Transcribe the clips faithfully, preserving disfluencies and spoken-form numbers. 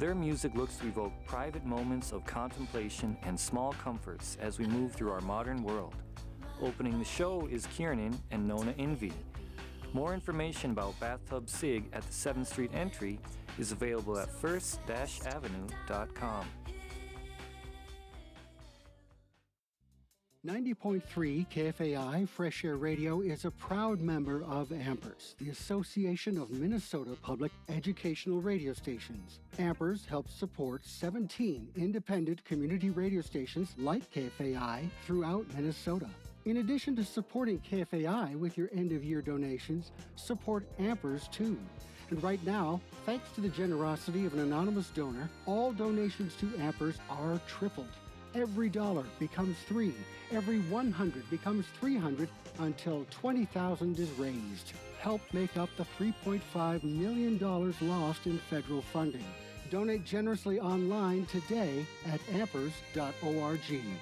Their music looks to evoke private moments of contemplation and small comforts as we move through our modern world. Opening the show is Kiernan and Nona Envy. More information about Bathtub Sig at the seventh Street entry is available at first avenue dot com. ninety point three K F A I Fresh Air Radio is a proud member of AMPERS, the Association of Minnesota Public Educational Radio Stations. AMPERS helps support seventeen independent community radio stations like K F A I throughout Minnesota. In addition to supporting K F A I with your end-of-year donations, support AMPERS too. And right now, thanks to the generosity of an anonymous donor, all donations to AMPERS are tripled. Every dollar becomes three. Every one hundred becomes three hundred until twenty thousand is raised. Help make up the three point five million dollars lost in federal funding. Donate generously online today at ampers dot org.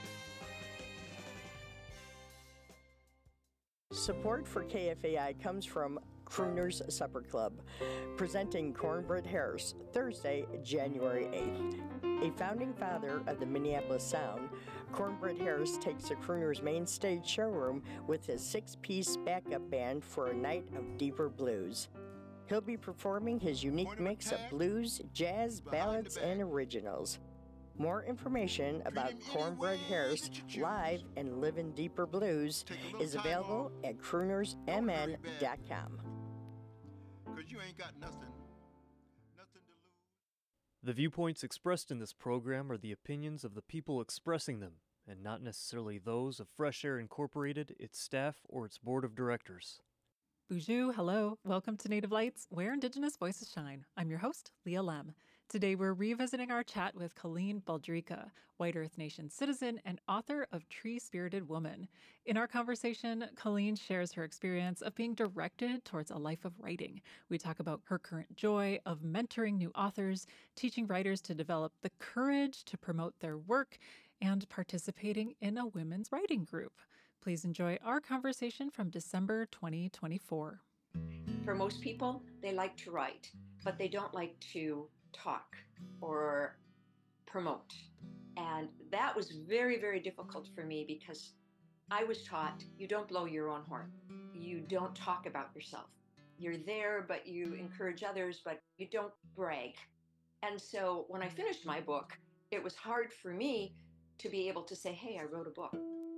Support for K F A I comes from Crooner's Supper Club, presenting Cornbread Harris, Thursday, January eighth. A founding father of the Minneapolis Sound, Cornbread Harris takes the Crooner's main stage showroom with his six-piece backup band for a night of deeper blues. He'll be performing his unique mix of blues, jazz, ballads, and originals. More information about Cornbread Harris live and Livin' Deeper Blues is available at crooners m n dot com. Cause you ain't got nothing. The viewpoints expressed in this program are the opinions of the people expressing them, and not necessarily those of Fresh Air Incorporated, its staff, or its board of directors. Bonjour, hello. Welcome to Native Lights, where Indigenous voices shine. I'm your host, Leah Lem. Today we're revisiting our chat with Colleen Baldrica, White Earth Nation citizen and author of Tree Spirited Woman. In our conversation, Colleen shares her experience of being directed towards a life of writing. We talk about her current joy of mentoring new authors, teaching writers to develop the courage to promote their work, and participating in a women's writing group. Please enjoy our conversation from December twenty twenty-four. For most people, they like to write, but they don't like to talk or promote. And that was very, very difficult for me because I was taught you don't blow your own horn. You don't talk about yourself. You're there, but you encourage others, but you don't brag. And so when I finished my book, it was hard for me to be able to say, hey, I wrote a book.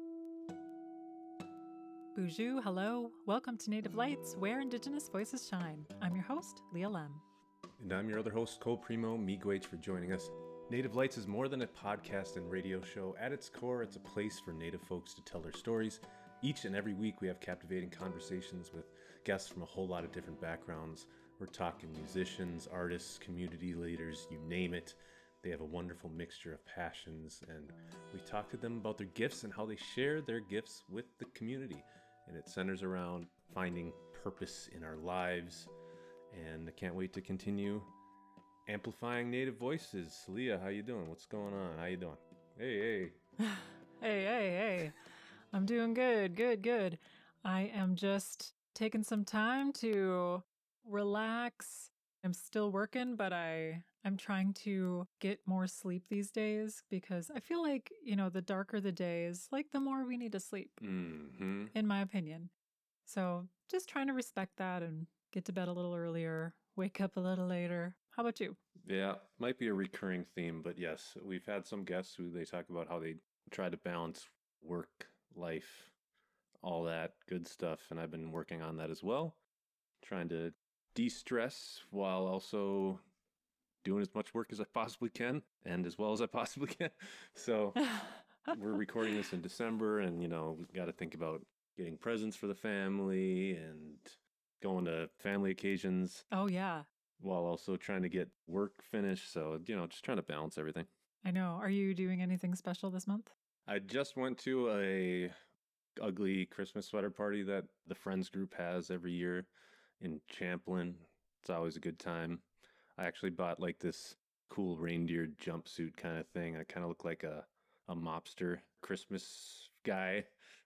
Bonjour, hello. Welcome to Native Lights, where Indigenous voices shine. I'm your host, Leah Lem. And I'm your other host, Cole Primo. Miigwech for joining us. Native Lights is more than a podcast and radio show. At its core, it's a place for Native folks to tell their stories. Each and every week, we have captivating conversations with guests from a whole lot of different backgrounds. We're talking musicians, artists, community leaders, you name it. They have a wonderful mixture of passions, and we talk to them about their gifts and how they share their gifts with the community. And it centers around finding purpose in our lives. And I can't wait to continue amplifying Native voices. Leah, how you doing? What's going on? How you doing? Hey, hey. Hey, hey, hey. I'm doing good, good, good. I am just taking some time to relax. I'm still working, but I, I'm trying to get more sleep these days because I feel like, you know, the darker the days, like the more we need to sleep, Mm-hmm. in my opinion. So just trying to respect that and get to bed a little earlier, wake up a little later. How about you? Yeah, might be a recurring theme, but yes, we've had some guests who they talk about how they try to balance work, life, all that good stuff, and I've been working on that as well, trying to de-stress while also doing as much work as I possibly can and as well as I possibly can. So we're recording this in December, and you know, we've got to think about getting presents for the family and going to family occasions. Oh, yeah. While also trying to get work finished. So, you know, just trying to balance everything. I know. Are you doing anything special this month? I just went to a ugly Christmas sweater party that the Friends group has every year in Champlin. It's always a good time. I actually bought like this cool reindeer jumpsuit kind of thing. I kind of look like a, a mobster Christmas guy.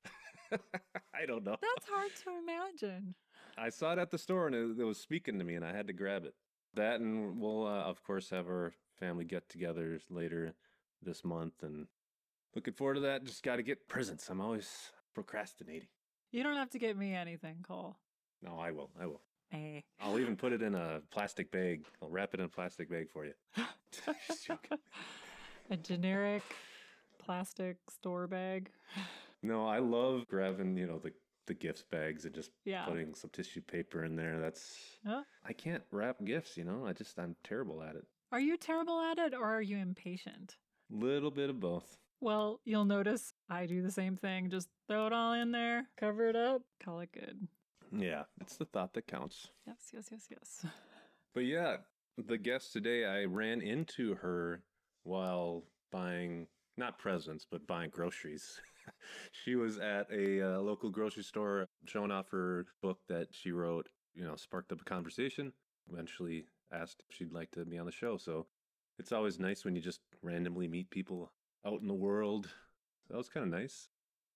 I don't know. That's hard to imagine. I saw it at the store and it, it was speaking to me and I had to grab it. That, and we'll, uh, of course, have our family get-togethers later this month, and looking forward to that. Just got to get presents. I'm always procrastinating. You don't have to get me anything, Cole. No, I will. I will. Hey. I'll even put it in a plastic bag. I'll wrap it in a plastic bag for you. Just joking. A generic plastic store bag. No, I love grabbing, you know, the, the gifts bags and just Yeah. putting some tissue paper in there. That's, Huh? I can't wrap gifts, you know, I just, I'm terrible at it. Are you terrible at it or are you impatient? Little bit of both. Well, you'll notice I do the same thing. Just throw it all in there, cover it up, call it good. Yeah, it's the thought that counts. Yes, yes, yes, yes. But yeah, the guest today, I ran into her while buying, not presents, but buying groceries. She was at a uh, local grocery store showing off her book that she wrote, you know, sparked up a conversation, eventually asked if she'd like to be on the show. So it's always nice when you just randomly meet people out in the world. So that was kind of nice.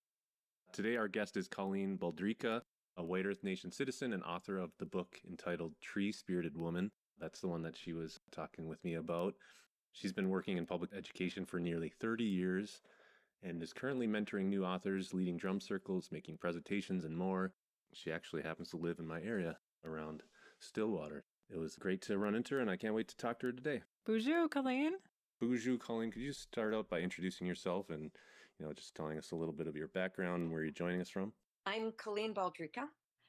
Today, our guest is Colleen Baldrica, a White Earth Nation citizen and author of the book entitled Tree Spirited Woman. That's the one that she was talking with me about. She's been working in public education for nearly thirty years and is currently mentoring new authors, leading drum circles, making presentations, and more. She actually happens to live in my area around Stillwater. It was great to run into her, and I can't wait to talk to her today. Bonjour, Colleen. Bonjour, Colleen. Could you start out by introducing yourself and, you know, just telling us a little bit of your background and where you're joining us from? I'm Colleen Baldrica.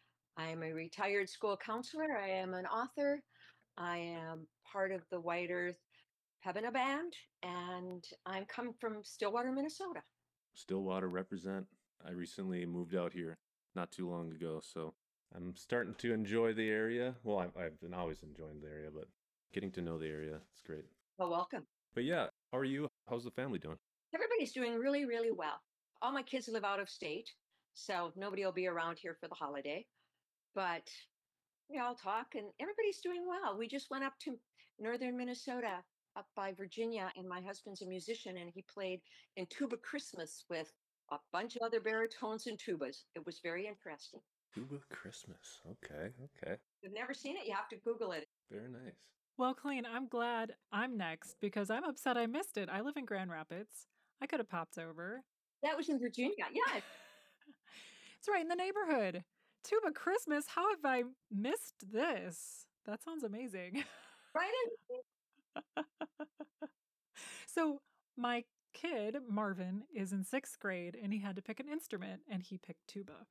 I'm a retired school counselor. I am an author. I am part of the White Earth Pebina Band, and I'm come from Stillwater, Minnesota. Stillwater represent. I recently moved out here not too long ago, so I'm starting to enjoy the area. Well, I've, I've been always enjoying the area, but getting to know the area, it's great. Well, welcome. But yeah, how are you? How's the family doing? Everybody's doing really, really well. All my kids live out of state, so nobody will be around here for the holiday. But we all talk, and everybody's doing well. We just went up to northern Minnesota, up by Virginia, and my husband's a musician, and he played in Tuba Christmas with a bunch of other baritones and tubas. It was very interesting. Tuba Christmas. Okay, okay. If you've never seen it, you have to Google it. Very nice. Well, Colleen, I'm glad I'm next because I'm upset I missed it. I live in Grand Rapids. I could have popped over. That was in Virginia, yeah. It's right in the neighborhood. Tuba Christmas. How have I missed this? That sounds amazing. Right in. So my kid, Marvin, is in sixth grade and he had to pick an instrument and he picked tuba.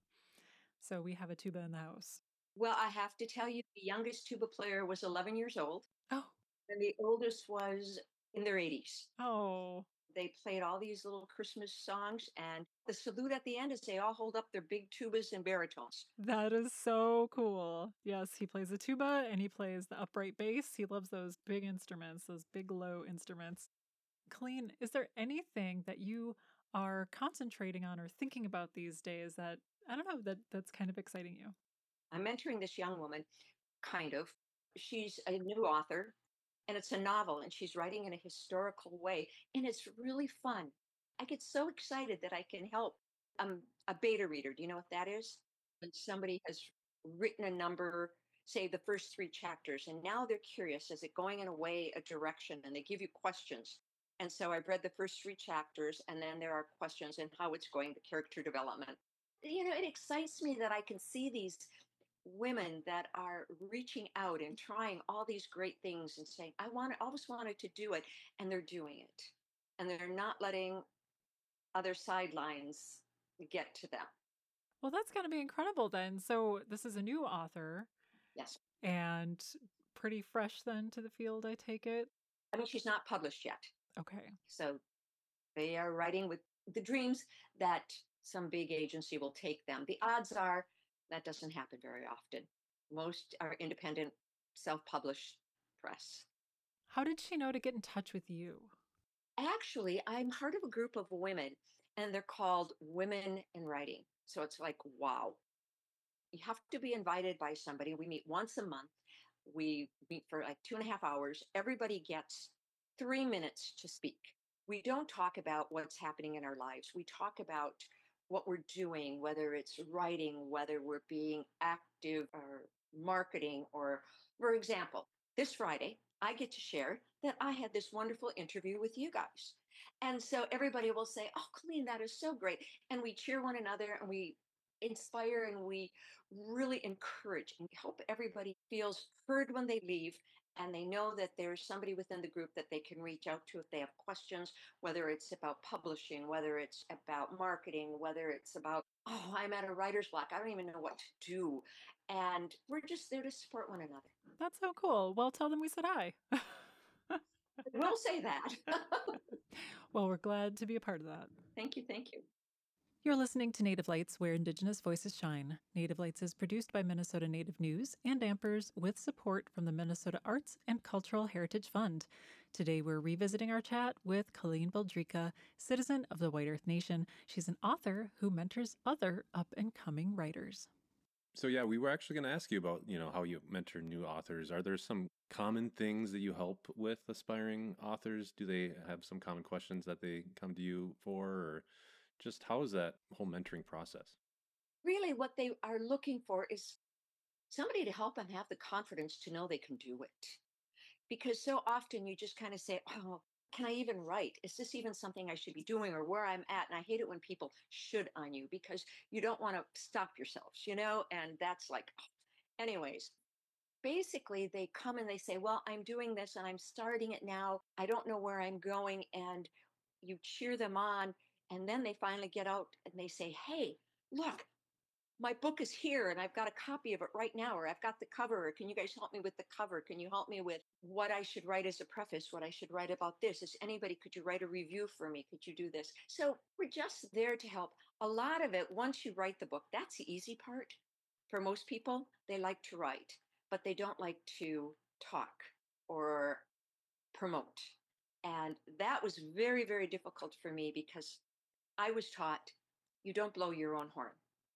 So we have a tuba in the house. Well, I have to tell you, the youngest tuba player was eleven years old. Oh. And the oldest was in their eighties. Oh. They played all these little Christmas songs, and the salute at the end is they all hold up their big tubas and baritones. That is so cool. Yes, he plays the tuba and he plays the upright bass. He loves those big instruments, those big low instruments. Colleen, is there anything that you are concentrating on or thinking about these days that, I don't know, that that's kind of exciting you? I'm mentoring this young woman, kind of. She's a new author, and it's a novel, and she's writing in a historical way, and it's really fun. I get so excited that I can help. I'm a beta reader. Do you know what that is? When somebody has written a number, say the first three chapters, and now they're curious, is it going in a way, a direction, and they give you questions. And so I've read the first three chapters, and then there are questions in how it's going, the character development. You know, it excites me that I can see these women that are reaching out and trying all these great things and saying, I want, always wanted to do it, and they're doing it. And they're not letting other sidelines get to them. Well, that's going to be incredible then. So this is a new author. Yes. And pretty fresh then to the field, I take it? I mean, she's not published yet. Okay. So they are writing with the dreams that some big agency will take them. The odds are that doesn't happen very often. Most are independent, self-published press. How did she know to get in touch with you? Actually, I'm part of a group of women, and they're called Women in Writing. So it's like, wow. You have to be invited by somebody. We meet once a month. We meet for like two and a half hours. Everybody gets three minutes to speak. We don't talk about what's happening in our lives. We talk about what we're doing, whether it's writing, whether we're being active or marketing, or, for example, this Friday, I get to share that I had this wonderful interview with you guys. And so everybody will say, "Oh, Colleen, that is so great." And we cheer one another and we inspire and we really encourage and hope everybody feels heard when they leave, and they know that there's somebody within the group that they can reach out to if they have questions, whether it's about publishing, whether it's about marketing, whether it's about, oh, I'm at a writer's block, I don't even know what to do. And we're just there to support one another. That's so cool. Well, tell them we said hi. We'll say that. Well, we're glad to be a part of that. Thank you. Thank you. You're listening to Native Lights, where Indigenous voices shine. Native Lights is produced by Minnesota Native News and Ampers with support from the Minnesota Arts and Cultural Heritage Fund. Today, we're revisiting our chat with Colleen Baldrica, citizen of the White Earth Nation. She's an author who mentors other up-and-coming writers. So yeah, we were actually going to ask you about, you know, how you mentor new authors. Are there some common things that you help with aspiring authors? Do they have some common questions that they come to you for, or just how is that whole mentoring process? Really, what they are looking for is somebody to help them have the confidence to know they can do it. Because so often you just kind of say, "Oh, can I even write? Is this even something I should be doing, or where I'm at?" And I hate it when people should on you because you don't want to stop yourselves, you know? And that's like, oh. Anyways, basically they come and they say, "Well, I'm doing this and I'm starting it now. I don't know where I'm going." And you cheer them on. And then they finally get out and they say, "Hey, look, my book is here and I've got a copy of it right now, or I've got the cover, or can you guys help me with the cover? Can you help me with what I should write as a preface, what I should write about this? Is anybody, could you write a review for me? Could you do this?" So we're just there to help. A lot of it, once you write the book, that's the easy part. For most people, they like to write, but they don't like to talk or promote. And that was very, very difficult for me because I was taught you don't blow your own horn.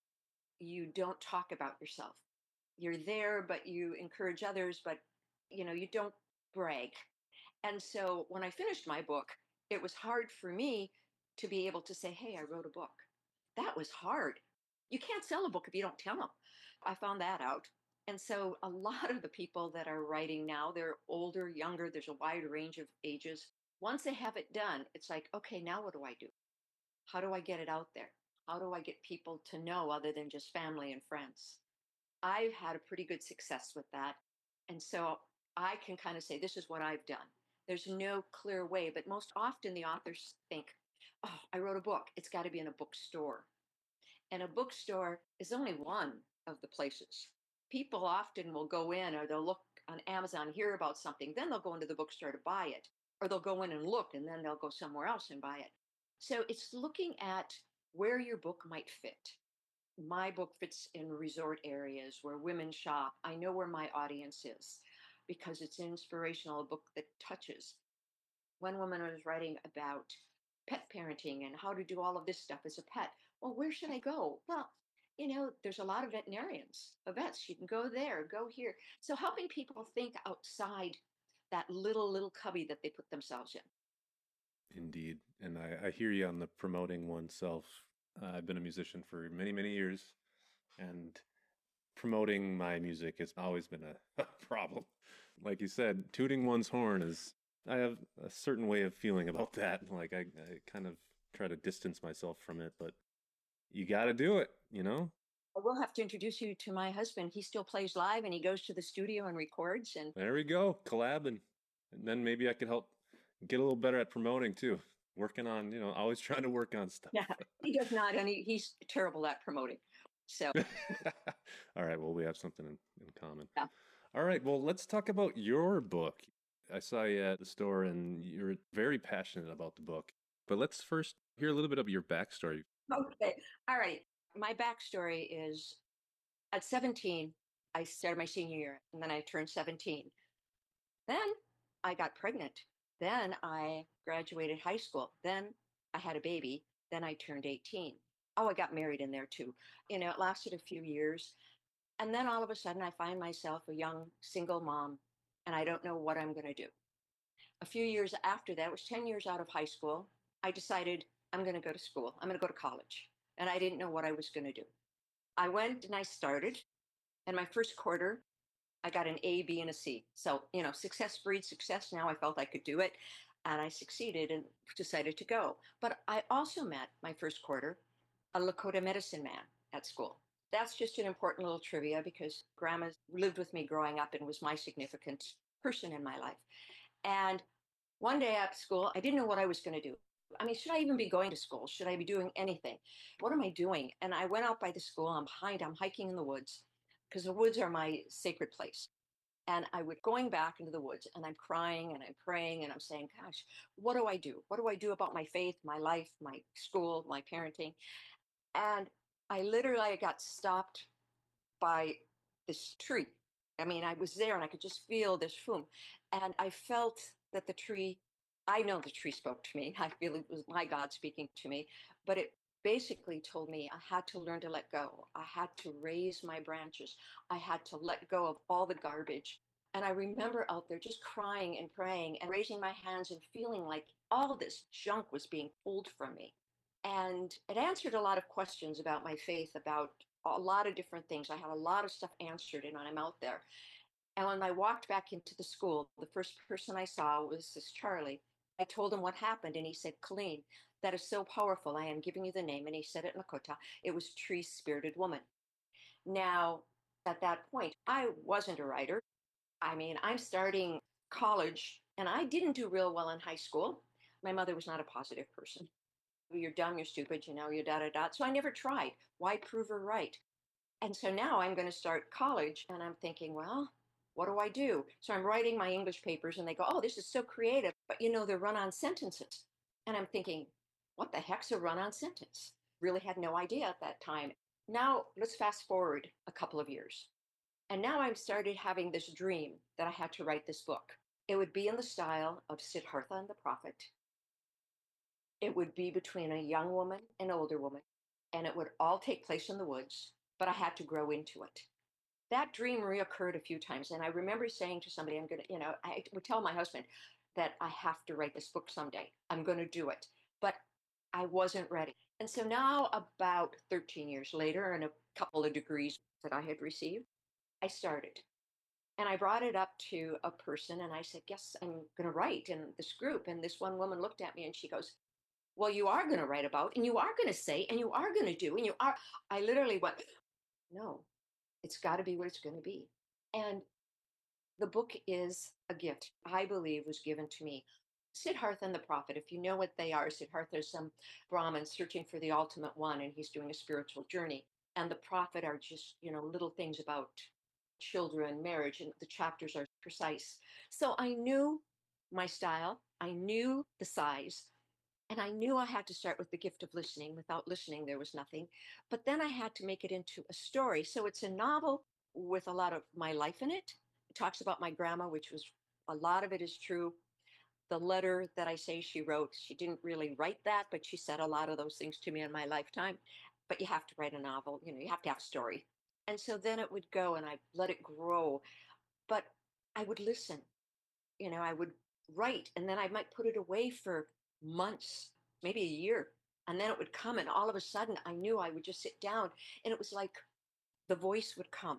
You don't talk about yourself. You're there, but you encourage others, but you know, you don't brag. And so when I finished my book, it was hard for me to be able to say, "Hey, I wrote a book." That was hard. You can't sell a book if you don't tell them. I found that out. And so a lot of the people that are writing now, they're older, younger, there's a wide range of ages. Once they have it done, it's like, okay, now what do I do? How do I get it out there? How do I get people to know other than just family and friends? I've had a pretty good success with that. And so I can kind of say, this is what I've done. There's no clear way, but most often the authors think, "Oh, I wrote a book. It's got to be in a bookstore." And a bookstore is only one of the places. People often will go in, or they'll look on Amazon, hear about something, then they'll go into the bookstore to buy it, or they'll go in and look, and then they'll go somewhere else and buy it. So it's looking at where your book might fit. My book fits in resort areas where women shop. I know where my audience is because it's inspirational, a book that touches. One woman was writing about pet parenting and how to do all of this stuff as a pet. Well, where should I go? Well, you know, there's a lot of veterinarians, vets. You can go there, go here. So helping people think outside that little, little cubby that they put themselves in. Indeed. And I, I hear you on the promoting oneself. Uh, I've been a musician for many, many years, and promoting my music has always been a, a problem. Like you said, tooting one's horn is, I have a certain way of feeling about that. Like I, I kind of try to distance myself from it, but you got to do it, you know? I will have to introduce you to my husband. He still plays live and he goes to the studio and records. And there we go, collabing. And then maybe I could help get a little better at promoting too. Working on, you know, always trying to work on stuff. Yeah, he does not, and he, he's terrible at promoting. So, all right, well, we have something in, in common. Yeah. All right, well, let's talk about your book. I saw you at the store, and you're very passionate about the book. But let's first hear a little bit of your backstory. Okay, all right. My backstory is at seventeen, I started my senior year, and then I turned seventeen. Then I got pregnant. Then I graduated high school. Then I had a baby. Then I turned eighteen. Oh, I got married in there too. You know, it lasted a few years. And then all of a sudden I find myself a young single mom, and I don't know what I'm going to do. A few years after that, it was ten years out of high school, I decided I'm going to go to school. I'm going to go to college. And I didn't know what I was going to do. I went and I started. And my first quarter, I got an A, B, and a C. So, you know, success breeds success. Now I felt I could do it. And I succeeded and decided to go. But I also met my first quarter a Lakota medicine man at school. That's just an important little trivia because grandma lived with me growing up and was my significant person in my life. And one day at school, I didn't know what I was going to do. I mean, should I even be going to school? Should I be doing anything? What am I doing? And I went out by the school. I'm behind, I'm hiking in the woods because the woods are my sacred place. And I would going back into the woods and I'm crying and I'm praying and I'm saying, gosh, what do I do? What do I do about my faith, my life, my school, my parenting? And I literally got stopped by this tree. I mean, I was there and I could just feel this boom. And I felt that the tree, I know the tree spoke to me. I feel it was my God speaking to me, but it basically told me I had to learn to let go. I had to raise my branches. I had to let go of all the garbage. And I remember out there just crying and praying and raising my hands and feeling like all this junk was being pulled from me. And it answered a lot of questions about my faith, about a lot of different things. I had a lot of stuff answered and I'm out there. And when I walked back into the school, the first person I saw was this Charlie. I told him what happened and he said, Colleen, that is so powerful. I am giving you the name. And he said it in Lakota. It was Tree Spirited Woman. Now, at that point, I wasn't a writer. I mean, I'm starting college and I didn't do real well in high school. My mother was not a positive person. You're dumb, you're stupid, you know, you're da da da. So I never tried. Why prove her right? And so now I'm going to start college and I'm thinking, well, what do I do? So I'm writing my English papers and they go, oh, this is so creative. But you know, they're run-on sentences. And I'm thinking, what the heck's a run-on sentence? Really had no idea at that time. Now let's fast forward a couple of years. And now I've started having this dream that I had to write this book. It would be in the style of Siddhartha and the Prophet. It would be between a young woman and an older woman, and it would all take place in the woods, but I had to grow into it. That dream reoccurred a few times, and I remember saying to somebody, I'm going to, you know, I would tell my husband that I have to write this book someday. I'm going to do it, but I wasn't ready. And so now about thirteen years later, and a couple of degrees that I had received, I started. And I brought it up to a person, and I said, yes, I'm going to write in this group. And this one woman looked at me, and she goes, well, you are going to write about, and you are going to say, and you are going to do, and you are. I literally went, no, it's got to be what it's going to be. And the book is a gift, I believe, was given to me. Siddhartha and the Prophet, if you know what they are, Siddhartha is some Brahmin searching for the ultimate one, and he's doing a spiritual journey. And the Prophet are just, you know, little things about children, marriage, and the chapters are precise. So I knew my style, I knew the size. And I knew I had to start with the gift of listening. Without listening, there was nothing. But then I had to make it into a story. So it's a novel with a lot of my life in it. It talks about my grandma, which was, a lot of it is true. The letter that I say she wrote, she didn't really write that, but she said a lot of those things to me in my lifetime. But you have to write a novel, you know, you have to have a story. And so then it would go and I let it grow. But I would listen, you know, I would write, and then I might put it away for months, maybe a year. And then it would come, and all of a sudden I knew I would just sit down, and it was like the voice would come.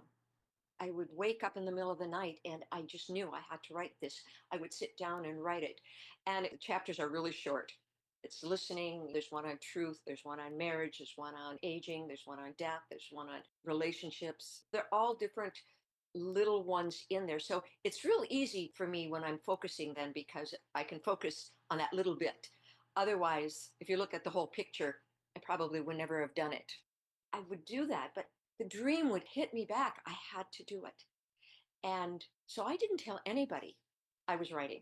I would wake up in the middle of the night and I just knew I had to write this. I would sit down and write it. And the chapters are really short. It's listening. There's one on truth. There's one on marriage. There's one on aging. There's one on death. There's one on relationships. They're all different little ones in there. So it's real easy for me when I'm focusing then, because I can focus on that little bit. Otherwise, if you look at the whole picture, I probably would never have done it. I would do that, but the dream would hit me back. I had to do it. And so I didn't tell anybody I was writing,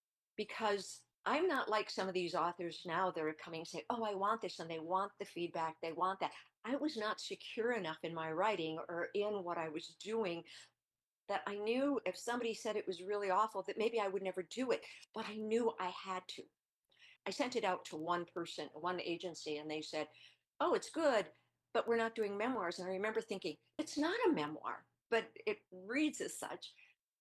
because I'm not like some of these authors now that are coming and say, oh, I want this, and they want the feedback, they want that. I was not secure enough in my writing or in what I was doing that I knew if somebody said it was really awful, that maybe I would never do it, but I knew I had to. I sent it out to one person, one agency, and they said, oh, it's good, but we're not doing memoirs. And I remember thinking, it's not a memoir, but it reads as such.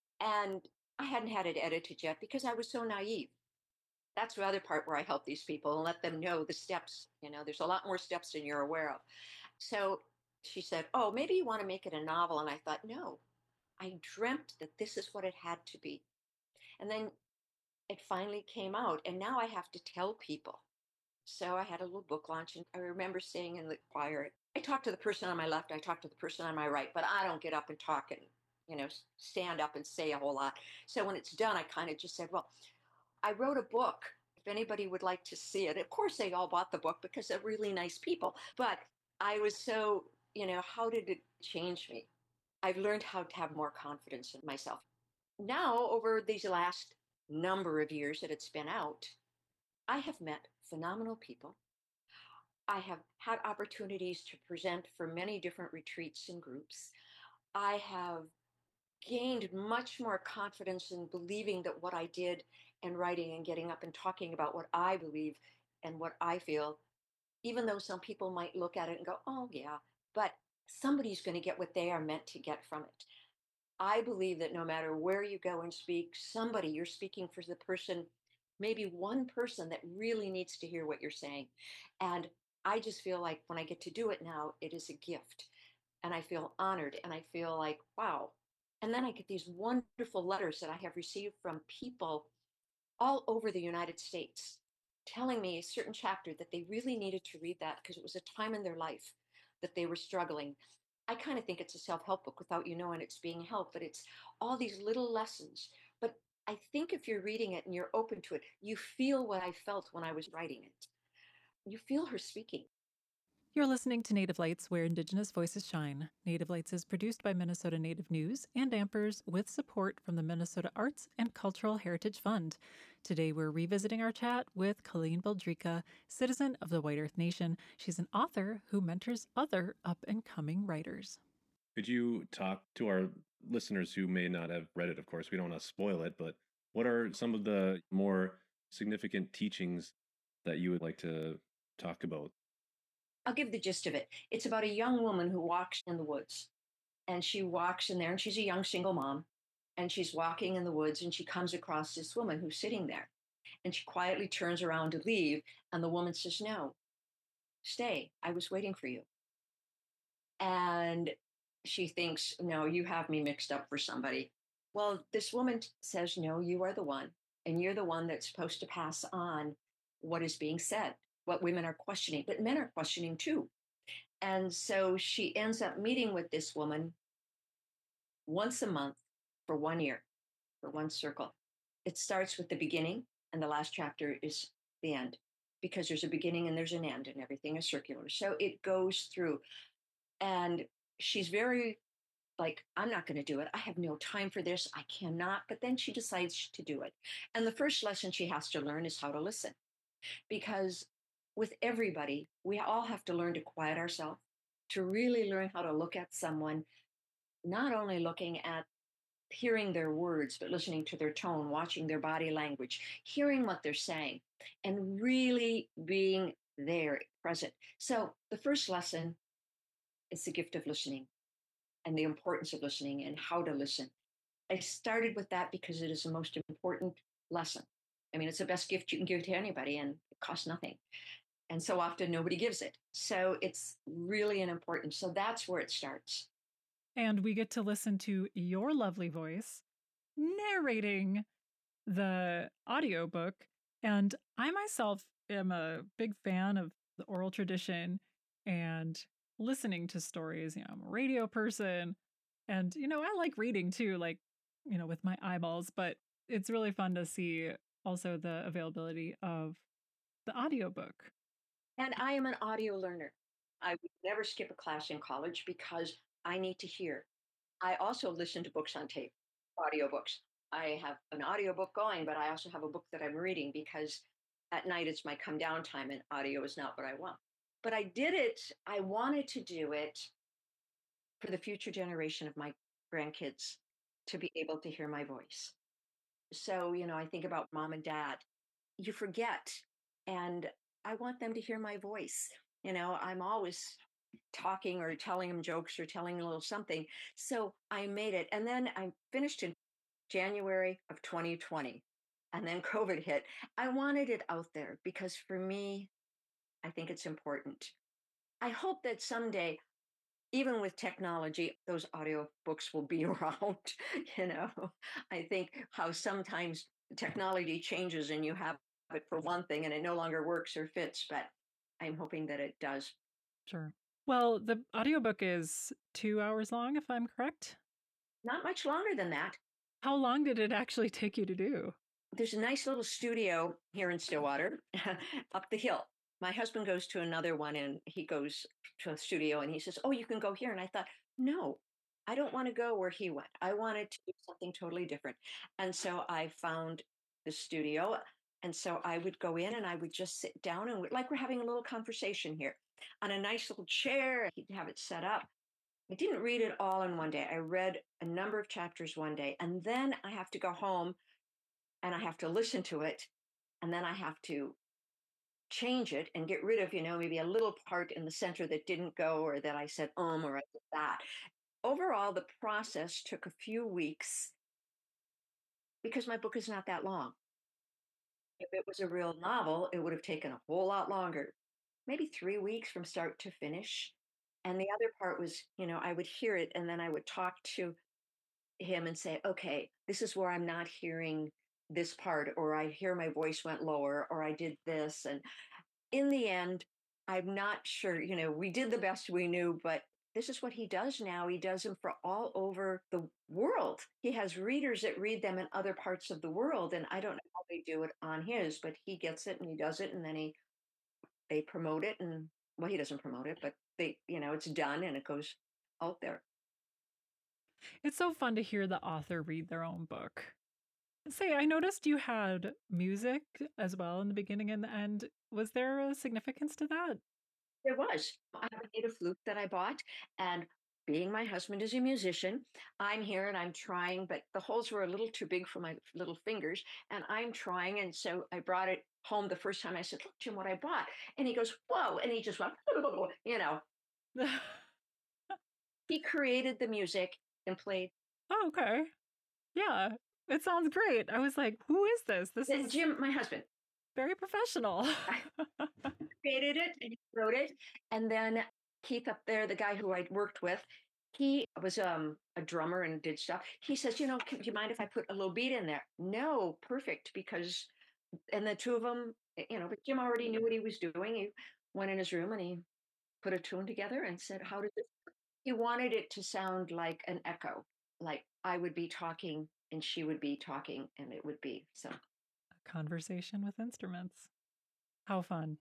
And I hadn't had it edited yet because I was so naive. That's the other part where I help these people and let them know the steps. You know, there's a lot more steps than you're aware of. So she said, oh, maybe you want to make it a novel. And I thought, no, I dreamt that this is what it had to be. And then it finally came out, and now I have to tell people. So I had a little book launch, and I remember saying in the choir, I talk to the person on my left, I talk to the person on my right, but I don't get up and talk and, you know, stand up and say a whole lot. So when it's done, I kind of just said, well, I wrote a book. If anybody would like to see it, of course they all bought the book because they're really nice people. But I was so, you know, how did it change me? I've learned how to have more confidence in myself. Now, over these last number of years that it's been out, I have met phenomenal people. I have had opportunities to present for many different retreats and groups. I have gained much more confidence in believing that what I did and writing and getting up and talking about what I believe and what I feel, even though some people might look at it and go, oh, yeah, but somebody's going to get what they are meant to get from it. I believe that no matter where you go and speak, somebody, you're speaking for the person, maybe one person that really needs to hear what you're saying. And I just feel like when I get to do it now, it is a gift. And I feel honored and I feel like, wow. And then I get these wonderful letters that I have received from people all over the United States telling me a certain chapter that they really needed to read that because it was a time in their life that they were struggling. I kind of think it's a self-help book without you knowing it's being helped, but it's all these little lessons. But I think if you're reading it and you're open to it, you feel what I felt when I was writing it. You feel her speaking. You're listening to Native Lights, where Indigenous voices shine. Native Lights is produced by Minnesota Native News and Ampers with support from the Minnesota Arts and Cultural Heritage Fund. Today we're revisiting our chat with Colleen Baldrica, citizen of the White Earth Nation. She's an author who mentors other up-and-coming writers. Could you talk to our listeners who may not have read it? Of course, we don't want to spoil it, but what are some of the more significant teachings that you would like to talk about? I'll give the gist of it. It's about a young woman who walks in the woods, and she walks in there, and she's a young single mom, and she's walking in the woods, and she comes across this woman who's sitting there, and she quietly turns around to leave, and the woman says, no, stay. I was waiting for you. And she thinks, no, you have me mixed up for somebody. Well, this woman says, no, you are the one, and you're the one that's supposed to pass on what is being said, what women are questioning, but men are questioning too. And so she ends up meeting with this woman once a month for one year, for one circle. It starts with the beginning, and the last chapter is the end, because there's a beginning and there's an end, and everything is circular. So it goes through, and she's very like, I'm not going to do it. I have no time for this. I cannot. But then she decides to do it. And the first lesson she has to learn is how to listen, because with everybody, we all have to learn to quiet ourselves, to really learn how to look at someone, not only looking at hearing their words, but listening to their tone, watching their body language, hearing what they're saying, and really being there, present. So the first lesson is the gift of listening and the importance of listening and how to listen. I started with that because it is the most important lesson. I mean, it's the best gift you can give to anybody, and it costs nothing. And so often nobody gives it. So it's really an important. So that's where it starts. And we get to listen to your lovely voice narrating the audiobook. And I myself am a big fan of the oral tradition and listening to stories. You know, I'm a radio person. And, you know, I like reading too, like, you know, with my eyeballs. But it's really fun to see also the availability of the audiobook. And I am an audio learner. I would never skip a class in college because I need to hear. I also listen to books on tape, audiobooks. I have an audiobook going, but I also have a book that I'm reading because at night it's my come down time and audio is not what I want. But I did it, I wanted to do it for the future generation of my grandkids to be able to hear my voice. So, you know, I think about mom and dad. You forget, and I want them to hear my voice. You know, I'm always talking or telling them jokes or telling a little something. So I made it. And then I finished in January of twenty twenty. And then COVID hit. I wanted it out there because for me, I think it's important. I hope that someday even with technology, those audio books will be around. You know, I think how sometimes technology changes and you have it for one thing and it no longer works or fits, but I'm hoping that it does. Sure. Well, the audiobook is two hours long, if I'm correct. Not much longer than that. How long did it actually take you to do? There's a nice little studio here in Stillwater up the hill. My husband goes to another one and he goes to a studio and he says, oh, you can go here. And I thought, no, I don't want to go where he went. I wanted to do something totally different. And so I found the studio. And so I would go in and I would just sit down and like we're having a little conversation here on a nice little chair. He'd have it set up. I didn't read it all in one day. I read a number of chapters one day, and then I have to go home and I have to listen to it, and then I have to change it and get rid of, you know, maybe a little part in the center that didn't go, or that I said um or I did that. Overall, the process took a few weeks because my book is not that long. If it was a real novel, it would have taken a whole lot longer, maybe three weeks from start to finish. And the other part was, you know, I would hear it and then I would talk to him and say, okay, this is where I'm not hearing this part, or I hear my voice went lower, or I did this. And in the end, I'm not sure, you know, we did the best we knew, but this is what he does now. He does them for all over the world. He has readers that read them in other parts of the world. And I don't know how they do it on his, but he gets it and he does it. And then he, they promote it. And well, he doesn't promote it, but they, you know, it's done and it goes out there. It's so fun to hear the author read their own book. Say, I noticed you had music as well in the beginning and the end. Was there a significance to that? There was. I have a native flute that I bought, and being my husband is a musician, I'm here and I'm trying, but the holes were a little too big for my little fingers, and I'm trying, and so I brought it home the first time. I said, look, Jim, what I bought. And he goes, whoa, and he just went, you know. He created the music and played. Oh, okay. Yeah, it sounds great. I was like, who is this? This Then is Jim, my husband. Very professional. Created it and he wrote it. And then Keith up there, the guy who I worked with, he was um, a drummer and did stuff. He says, you know, do you mind if I put a little beat in there? No, perfect. Because, and the two of them, you know, but Jim already knew what he was doing. He went in his room and he put a tune together and said, how does this work? He wanted it to sound like an echo, like I would be talking and she would be talking and it would be so. A conversation with instruments. How fun.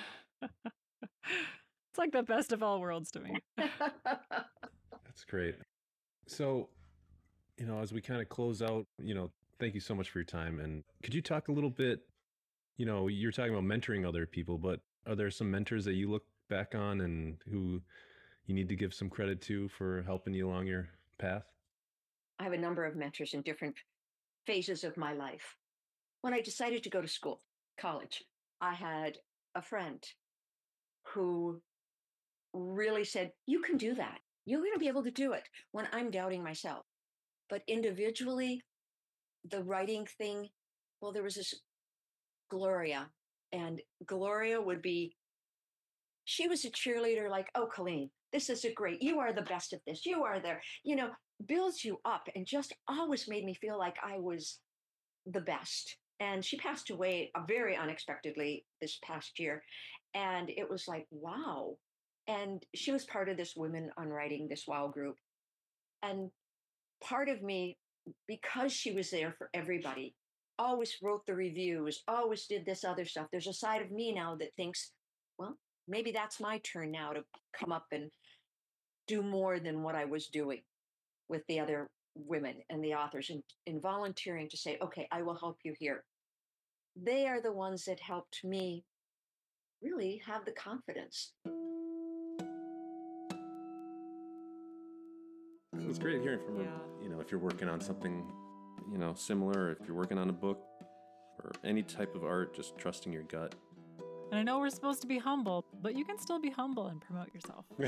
It's like the best of all worlds to me. That's great. So, you know, as we kind of close out, you know, thank you so much for your time. And could you talk a little bit, you know, you're talking about mentoring other people, but are there some mentors that you look back on and who you need to give some credit to for helping you along your path? I have a number of mentors in different phases of my life. When I decided to go to school, college, I had a friend who really said, you can do that. You're going to be able to do it, when I'm doubting myself. But individually, the writing thing, well, there was this Gloria, and Gloria would be, she was a cheerleader like, oh, Colleen, this is a great, you are the best at this. You are there, you know, builds you up and just always made me feel like I was the best. And she passed away very unexpectedly this past year. And it was like, wow. And she was part of this Women on Writing, this WOW group. And part of me, because she was there for everybody, always wrote the reviews, always did this other stuff. There's a side of me now that thinks, well, maybe that's my turn now to come up and do more than what I was doing with the other women and the authors, and in volunteering to say, okay, I will help you here. They are the ones that helped me really have the confidence. It's great hearing from Yeah. a, you know, if you're working on something, you know, similar, if you're working on a book or any type of art, just trusting your gut. And I know we're supposed to be humble, but you can still be humble and promote yourself. Yeah.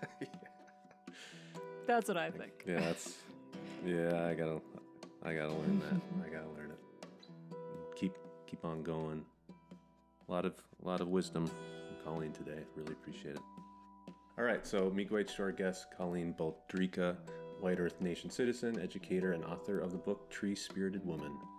That's what I think. Yeah, that's, yeah, I gotta, I gotta learn that. I gotta learn it. Keep, keep on going. A lot of, a lot of wisdom from Colleen today. Really appreciate it. All right, so miigwech to our guest, Colleen Baldrica, White Earth Nation citizen, educator, and author of the book Tree Spirited Woman.